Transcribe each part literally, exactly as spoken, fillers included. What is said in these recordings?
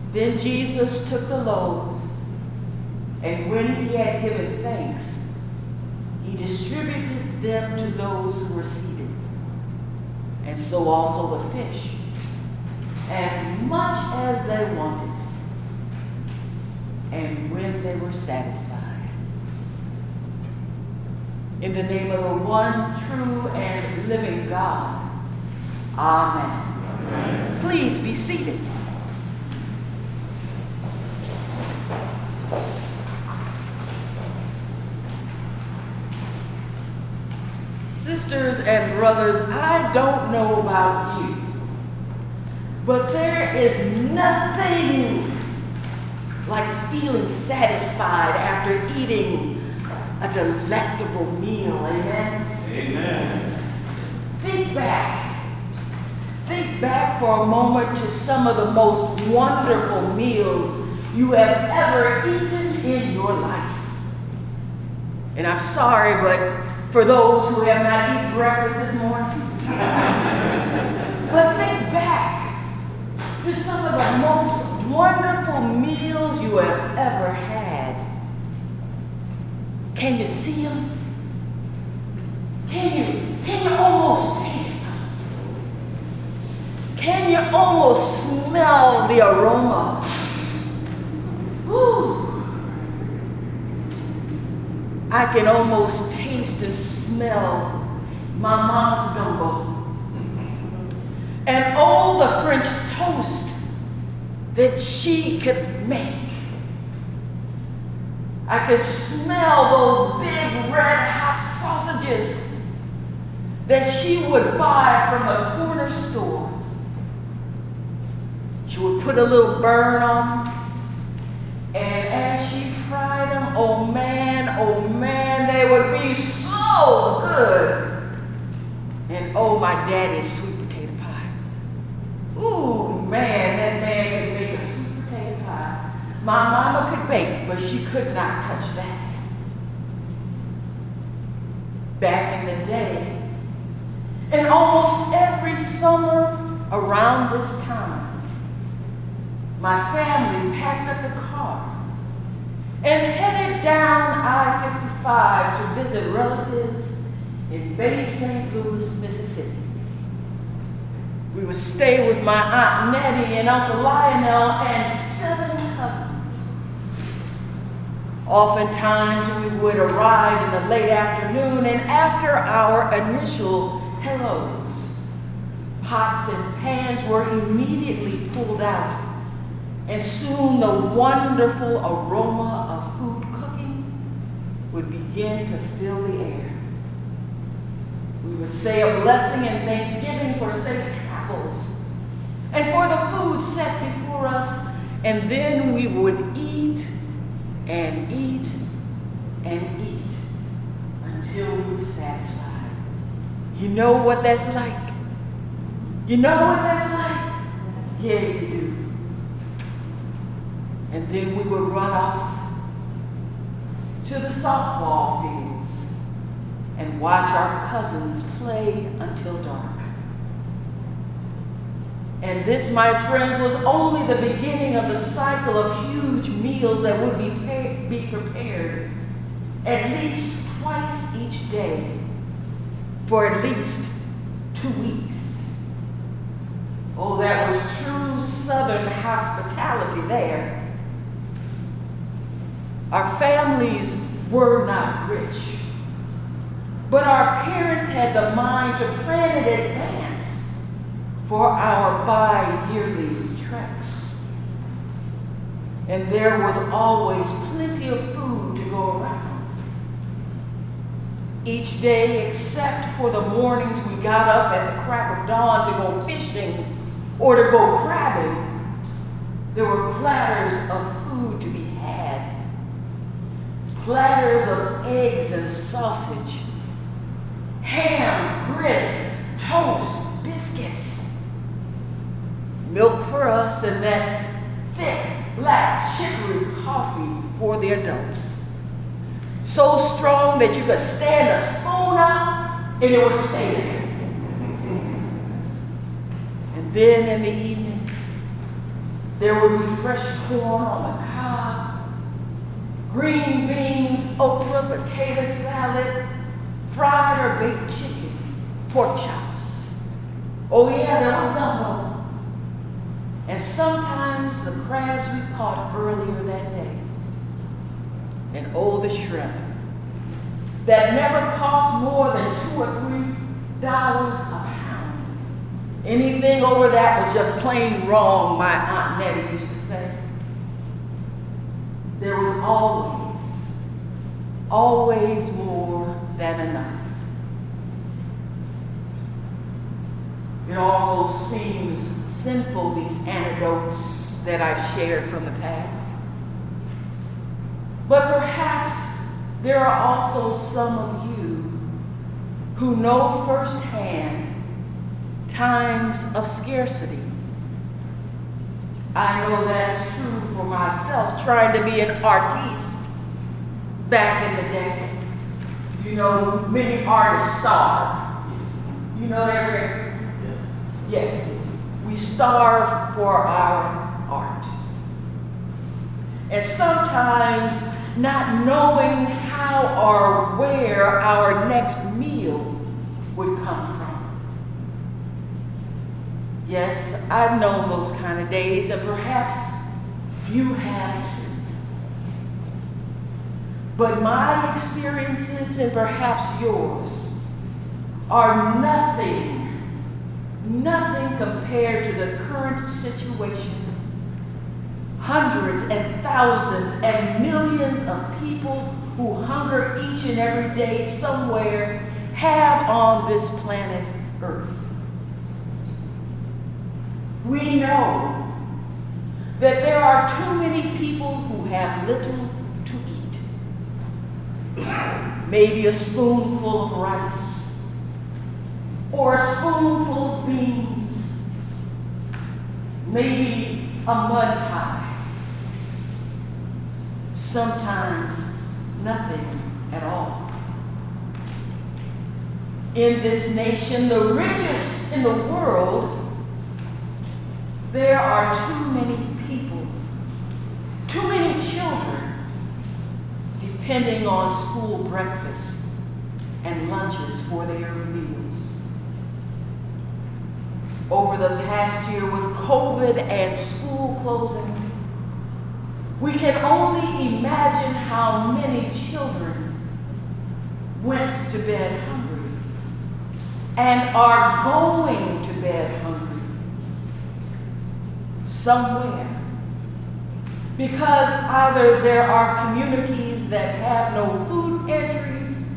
Then Jesus took the loaves, and when he had given thanks, he distributed them to those who were seated, and so also the fish, as much as they wanted. And when they were satisfied. In the name of the one true and living God, amen. Amen. Please be seated. Sisters and brothers, I don't know about you, but there is nothing like feeling satisfied after eating a delectable meal, amen? Amen. Think back. Think back for a moment to some of the most wonderful meals you have ever eaten in your life. And I'm sorry, but for those who have not eaten breakfast this morning, but think back to some of the most wonderful meals you have ever had. Can you see them? Can you, can you almost taste them? Can you almost smell the aroma? Whew. I can almost taste and smell my mom's gumbo. And all the French toast that she could make. I could smell those big red hot sausages that she would buy from the corner store. She would put a little burn on them, and as she fried them, oh man, oh man, they would be so good. And oh, my daddy's sweet potato pie. Ooh, man, that man could make a sweet potato pie. My mama could bake, but she could not touch that. Back in the day, and almost every summer around this time, my family packed up the car and headed down I fifty-five to visit relatives in Bay Saint Louis, Mississippi. We would stay with my Aunt Nettie and Uncle Lionel and seven cousins. Oftentimes we would arrive in the late afternoon, and after our initial hellos, pots and pans were immediately pulled out, and soon the wonderful aroma of food cooking would begin to fill the air. We would say a blessing and thanksgiving for safe travels and for the food set before us, and then we would eat and eat and eat until we were satisfied. You know what that's like? You know what that's like? Yeah, you do. And then we would run off to the softball fields and watch our cousins play until dark. And this, my friends, was only the beginning of the cycle of huge meals that would be, pay- be prepared at least twice each day for at least two weeks. Oh, that was true Southern hospitality there. Our families were not rich, but our parents had the mind to plan in advance for our bi-yearly treks. And there was always plenty of food to go around. Each day, except for the mornings we got up at the crack of dawn to go fishing or to go crabbing, there were platters of food to be had. Platters of eggs and sausage, ham, grits, toast, biscuits, milk for us, and that thick black chicory coffee for the adults. So strong that you could stand a spoon up and it would stay there. And then in the evenings, There would be fresh corn on the cob, green beans, okra, potato salad, fried or baked chicken, pork chops. Oh yeah, there was gumbo. And sometimes the crabs we caught earlier that day. And oh, the shrimp that never cost more than two or three dollars a pound. Anything over that was just plain wrong, my Aunt Nettie used to say. There was always, always more than enough. It almost seems sinful, these anecdotes that I've shared from the past. But perhaps there are also some of you who know firsthand times of scarcity. I know that's true for myself, trying to be an artiste back in the day. You know, many artists starve. You know that, Rick? Yes, we starve for our art. And sometimes not knowing how or where our next meal would come from. Yes, I've known those kind of days, and perhaps you have too. But my experiences, and perhaps yours, are nothing, nothing compared to the current situation. Hundreds and thousands and millions of people who hunger each and every day somewhere have on this planet Earth. We know that there are too many people who have little to eat. Maybe a spoonful of rice, or a spoonful of beans, maybe a mud pie. Sometimes nothing at all. In this nation, the richest in the world, there are too many people, too many children, depending on school breakfasts and lunches for their meals. Over the past year with COVID and school closings, we can only imagine how many children went to bed hungry and are going to bed hungry somewhere. Because either there are communities that have no food pantries,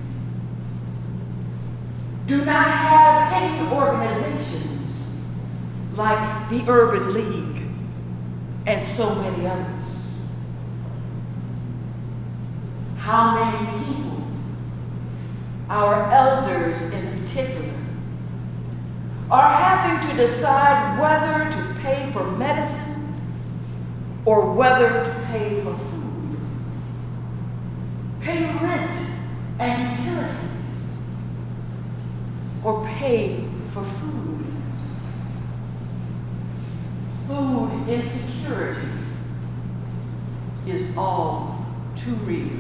do not have any organizations like the Urban League and so many others. How many people, our elders in particular, are having to decide whether to pay for medicine or whether to pay for food, pay rent and utilities, or pay for food. Food insecurity is all too real.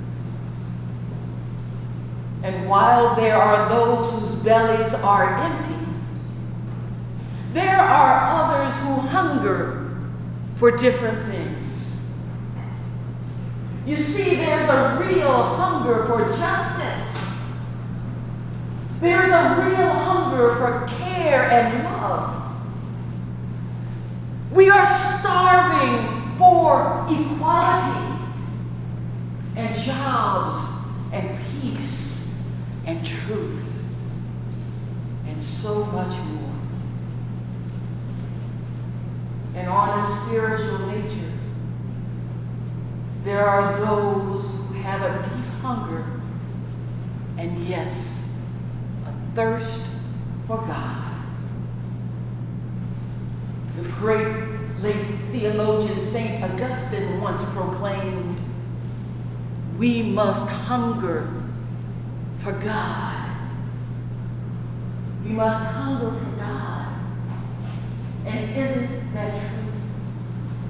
And while there are those whose bellies are empty, there are others who hunger for different things. You see, there's a real hunger for justice. There's a real hunger for care and love. We are starving for equality and jobs and peace and truth, and so much more. And on a spiritual nature, there are those who have a deep hunger and, yes, a thirst for God. The great late theologian Saint Augustine once proclaimed, "We must hunger for God." We must hunger for God. And isn't that true?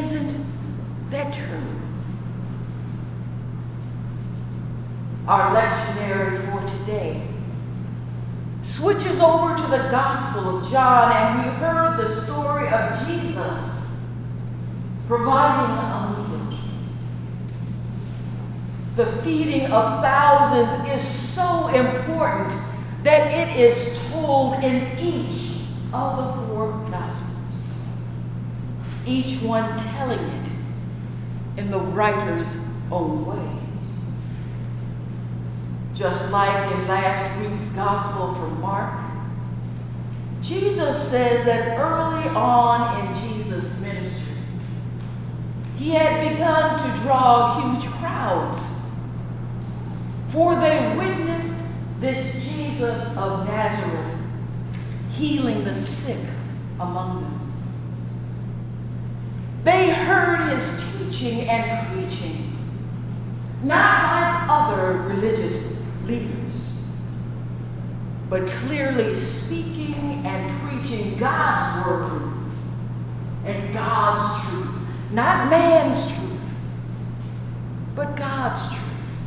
Isn't that true? Our lectionary for today switches over to the Gospel of John, and we heard the story of Jesus providing a meal. The feeding of thousands is so important that it is told in each of the four Gospels, each one telling it in the writer's own way. Just like in last week's Gospel from Mark, Jesus says that early on in Jesus' ministry, he had begun to draw huge crowds, for they witnessed this Jesus of Nazareth healing the sick among them. They heard his teaching and preaching, not like other religious leaders, but clearly speaking and preaching God's word and God's truth, not man's truth, but God's truth.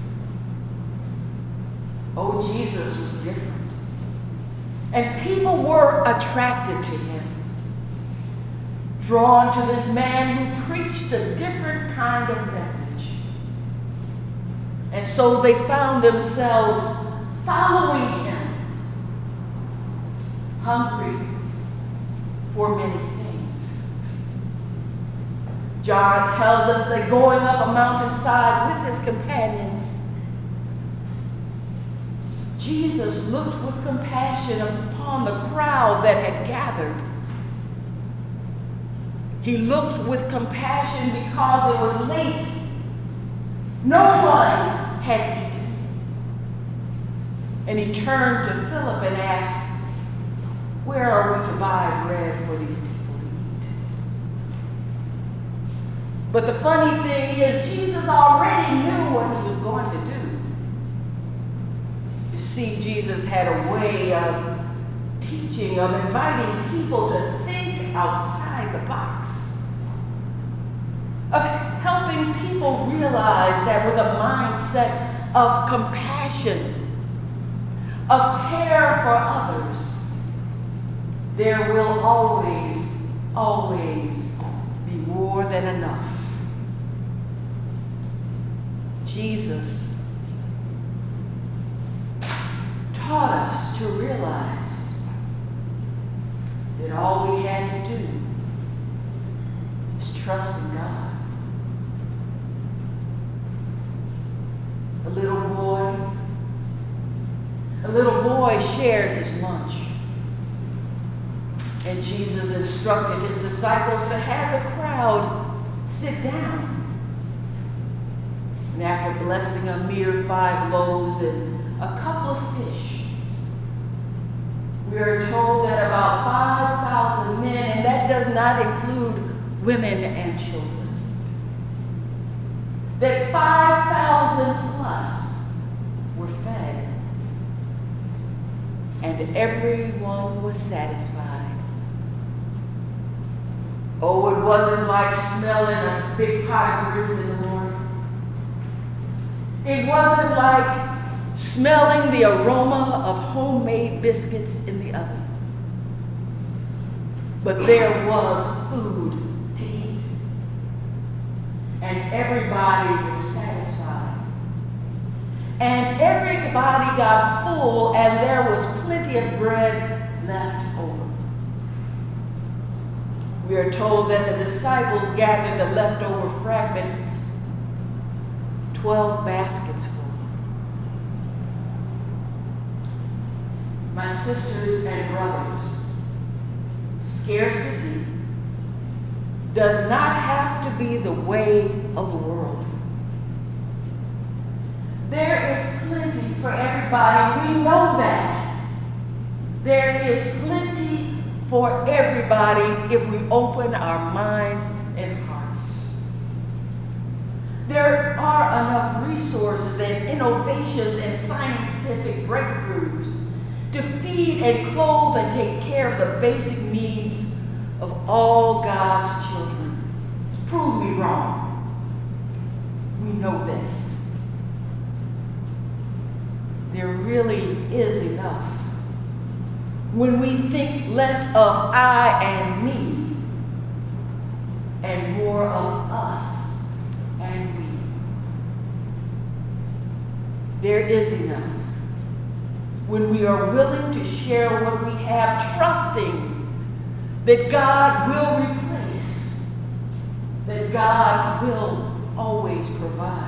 Oh, Jesus was different, and people were attracted to him, drawn to this man who preached a different kind of message. And so they found themselves following him, hungry for many things. John tells us that going up a mountainside with his companions, Jesus looked with compassion upon the crowd that had gathered. He looked with compassion because it was late. No one had eaten. And he turned to Philip and asked, "Where are we to buy bread for these people to eat?" But the funny thing is, Jesus already knew what he was going to do. You see, Jesus had a way of teaching, of inviting people to think outside the box, of helping people realize that with a mindset of compassion, of care for others, there will always, always be more than enough. Jesus taught us to realize that all we had to do is trust in God. A little boy, a little boy shared his lunch. And Jesus instructed his disciples to have the crowd sit down. And after blessing a mere five loaves and a couple of fish, we are told that about five thousand men, and that does not include women and children, that five thousand plus were fed, and everyone was satisfied. Oh, it wasn't like smelling a big pot of grits in the morning. It wasn't like smelling the aroma of homemade biscuits in the oven. But there was food to eat, and everybody was satisfied. And everybody got full, and there was plenty of bread left over. We are told that the disciples gathered the leftover fragments, twelve baskets full. My sisters and brothers, scarcity does not have to be the way of the world. There is plenty for everybody. We know that. There is plenty for everybody if we open our minds and hearts. There are enough resources and innovations and scientific breakthroughs to feed and clothe and take care of the basic needs of all God's children. Prove me wrong. We know this. There really is enough. When we think less of I and me and more of us and we. There is enough. When we are willing to share what we have, trusting that God will replace, that God will always provide.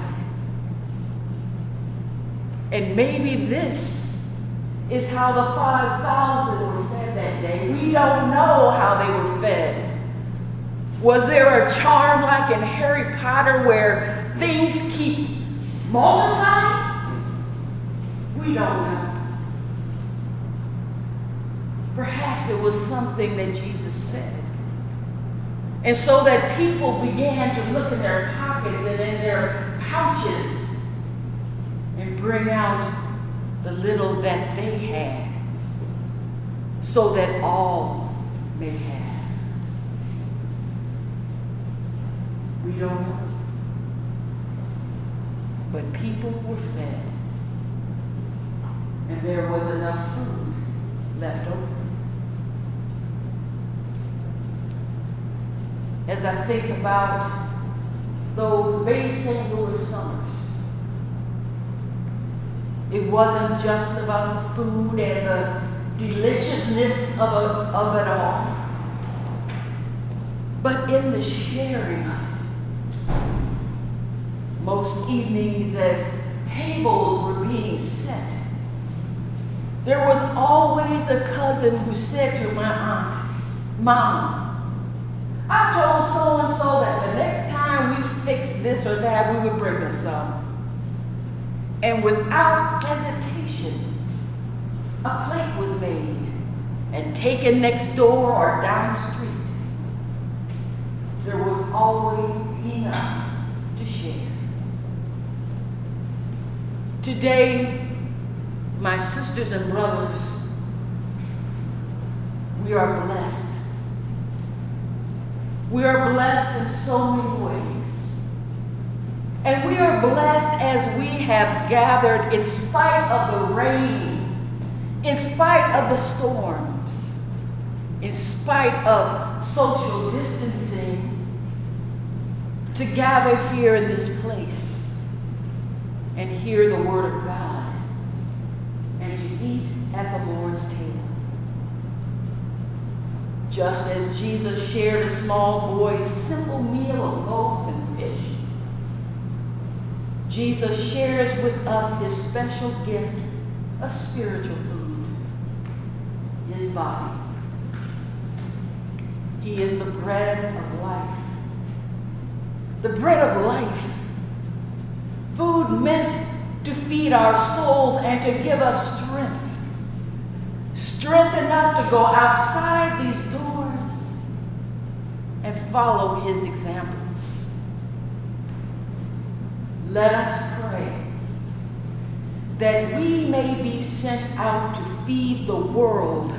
And maybe this is how the five thousand were fed that day. We don't know how they were fed. Was there a charm like in Harry Potter where things keep multiplying? We don't know. Perhaps it was something that Jesus said. And so that people began to look in their pockets and in their pouches and bring out the little that they had so that all may have. We don't know. But people were fed. And there was enough food left over. As I think about those Bay Saint Louis summers, it wasn't just about the food and the deliciousness of, a, of it all, but in the sharing of it. Most evenings as tables were being set, there was always a cousin who said to my aunt, "Mom, I told so-and-so that the next time we fix this or that, we would bring them some." And without hesitation, a plate was made and taken next door or down the street. There was always enough to share. Today, my sisters and brothers, we are blessed. We are blessed in so many ways. And we are blessed as we have gathered in spite of the rain, in spite of the storms, in spite of social distancing, to gather here in this place and hear the Word of God and to eat at the Lord's table. Just as Jesus shared a small boy's simple meal of loaves and fish, Jesus shares with us his special gift of spiritual food, his body. He is the bread of life. The bread of life. Food meant to feed our souls and to give us strength. Strength enough to go outside these doors and follow his example. Let us pray that we may be sent out to feed the world,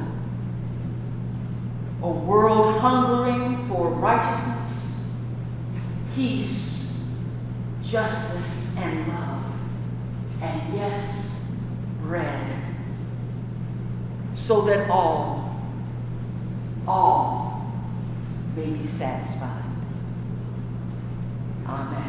a world hungering for righteousness, peace, justice, and love, and yes, bread, so that all, all may be satisfied. Amen.